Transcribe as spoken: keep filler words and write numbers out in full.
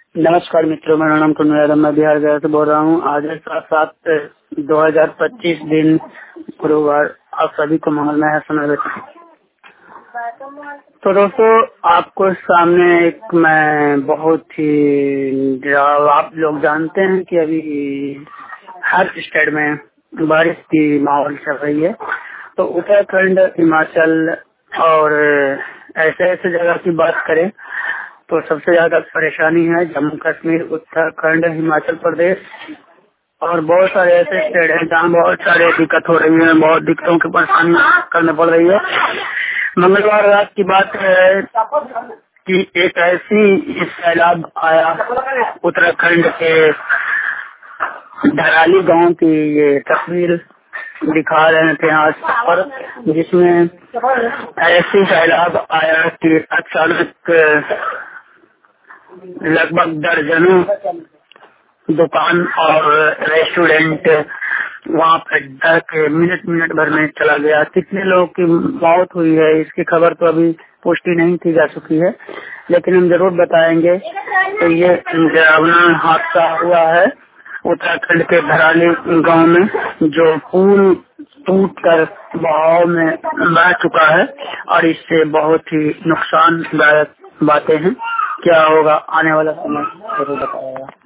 नमस्कार मित्रों, मेरा नाम कुंदन यादव, मैं बिहार गया से बोल रहा हूँ। आज है सात सात दो हजार पच्चीस दिन गुरुवार। आप सभी को मंगलमय है समय। तो दोस्तों, आपको सामने एक मैं बहुत ही, आप लोग जानते हैं कि अभी हर स्टेट में बारिश की माहौल चल रही है। तो उत्तराखंड, हिमाचल और ऐसे ऐसे जगह की बात करें तो सबसे ज्यादा परेशानी है जम्मू कश्मीर, उत्तराखंड, हिमाचल प्रदेश और बहुत सारे ऐसे स्टेट हैं जहाँ बहुत सारे दिक्कत हो रही है, बहुत दिक्कतों की परेशानी करने पड़ रही है। मंगलवार रात की बात है कि एक ऐसी सैलाब आया उत्तराखंड के धराली गांव की, ये तस्वीर दिखा रहे थे आज पर, जिसमें ऐसी सैलाब आया कि अचानक लगभग दर्जनों दुकान और रेस्टोरेंट वहाँ पर तक मिनट मिनट भर में चला गया। कितने लोगों की मौत हुई है इसकी खबर तो अभी पुष्टि नहीं की जा चुकी है, लेकिन हम जरूर बताएंगे। तो ये डरावना हादसा हुआ है उत्तराखंड के धराली गांव में, जो पुल टूट कर बहाव में बह चुका है और इससे बहुत ही नुकसानदायक बातें हैं। क्या होगा आने वाला समय जरूर बताएगा।